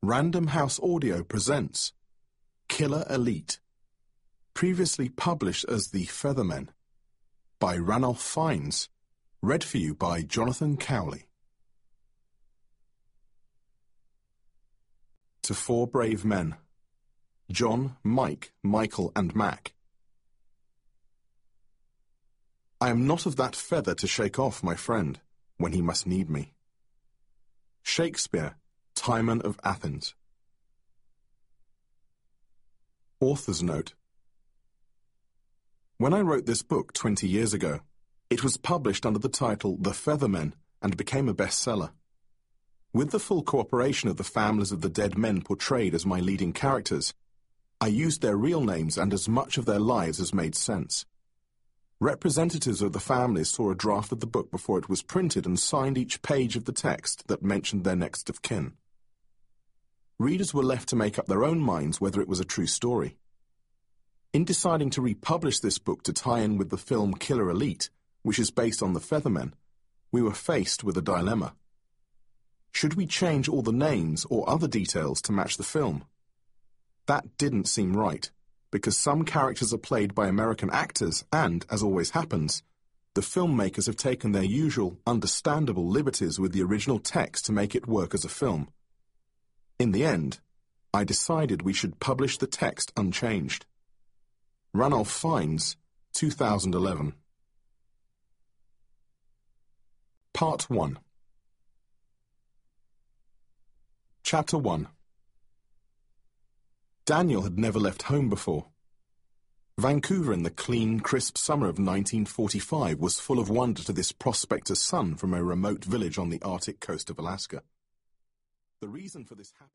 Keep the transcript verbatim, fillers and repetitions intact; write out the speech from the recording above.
Random House Audio presents Killer Elite, previously published as The Feathermen, by Ranulph Fiennes, read for you by Jonathan Cowley. To four brave men, John, Mike, Michael, and Mac. I am not of that feather to shake off my friend when he must need me. Shakespeare, Timon of Athens. Author's note. When I wrote this book twenty years ago, it was published under the title The Feathermen and became a bestseller. With the full cooperation of the families of the dead men portrayed as my leading characters, I used their real names and as much of their lives as made sense. Representatives of the families saw a draft of the book before it was printed and signed each page of the text that mentioned their next of kin. Readers were left to make up their own minds whether it was a true story. In deciding to republish this book to tie in with the film Killer Elite, which is based on The Feathermen, we were faced with a dilemma. Should we change all the names or other details to match the film? That didn't seem right, because some characters are played by American actors and, as always happens, the filmmakers have taken their usual, understandable liberties with the original text to make it work as a film. In the end, I decided we should publish the text unchanged. Ranulph Fiennes, two thousand eleven. Part one. Chapter one. Daniel had never left home before. Vancouver in the clean, crisp summer of nineteen forty-five was full of wonder to this prospector's son from a remote village on the Arctic coast of Alaska. The reason for this happiness